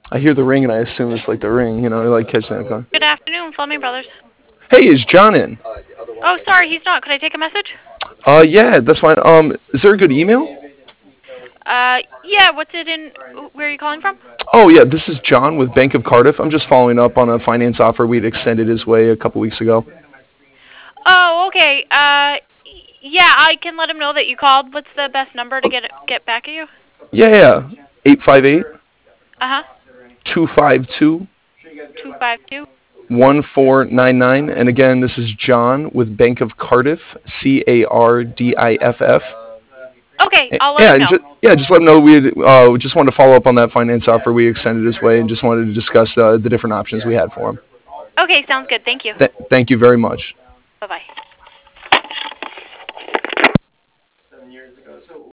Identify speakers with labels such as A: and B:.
A: I hear the ring and I assume it's like the ring, like catching that call.
B: Good afternoon, Fleming Brothers.
A: Hey, is John in?
B: Oh, sorry, he's not. Could I take a message?
A: Yeah, that's fine. Is there a good email?
B: Yeah, what's it in? Where are you calling from?
A: Oh, yeah, this is John with Bank of Cardiff. I'm just following up on a finance offer we'd extended his way a couple weeks ago.
B: Oh, okay. Yeah, I can let him know that you called. What's the best number to
A: Oh,
B: get back at you?
A: yeah, yeah. 858
B: Uh-huh.
A: 252
B: 252.
A: 1499. And again, this is John with Bank of Cardiff, Cardiff.
B: Okay, I'll let
A: Yeah,
B: him
A: and
B: know.
A: just let him know we just wanted to follow up on that finance offer we extended his way, and just wanted to discuss the different options we had for him.
B: Okay, sounds good. Thank you.
A: Thank you very much.
B: Bye-bye.